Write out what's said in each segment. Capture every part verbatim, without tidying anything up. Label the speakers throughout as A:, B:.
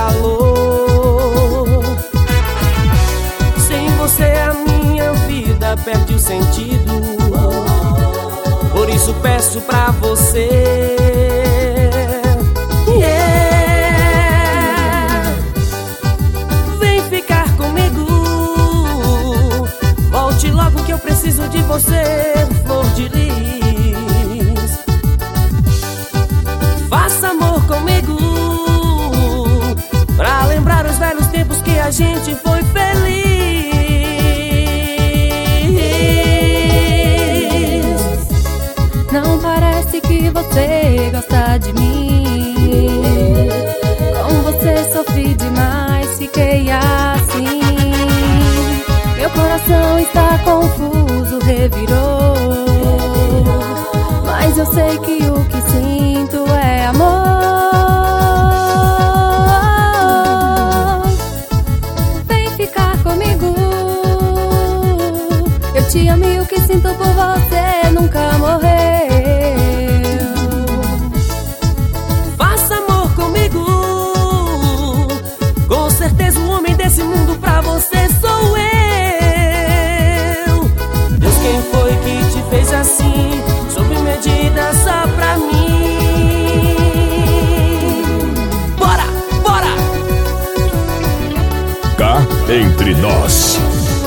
A: calor. Sem você a minha vida perde o sentido. Por isso peço pra você, yeah, vem ficar comigo. Volte logo que eu preciso de você, flor de lis. Faça amor comigo, pra lembrar os velhos tempos que a gente foi feliz.
B: Não parece que você gosta de mim. Com você sofri demais, fiquei assim. Meu coração está confuso, revirou. Mas eu sei que o que sinto é amor. Vem ficar comigo. Eu te amo e o que sinto por você nunca morreu.
A: Faça amor comigo, com certeza o homem desse mundo pra você sou eu. Deus, quem foi que te fez assim, sob medida só pra mim? Bora, bora!
C: Cá entre nós.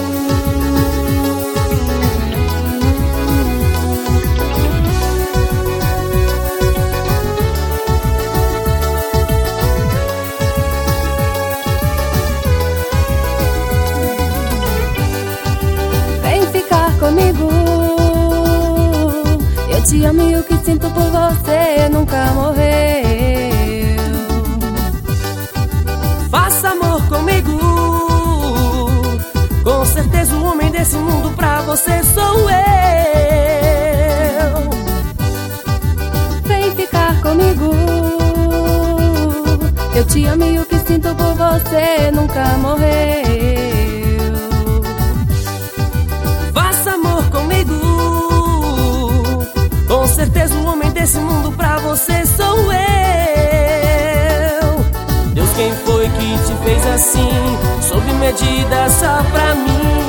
B: Comigo, eu te amo e o que sinto por você nunca morreu.
A: Faça amor comigo, com certeza o homem desse mundo pra você sou eu.
B: Vem ficar comigo, eu te amo e o que sinto por você nunca morreu.
A: Com certeza o homem desse mundo pra você sou eu. Deus, quem foi que te fez assim, sob medida só pra mim?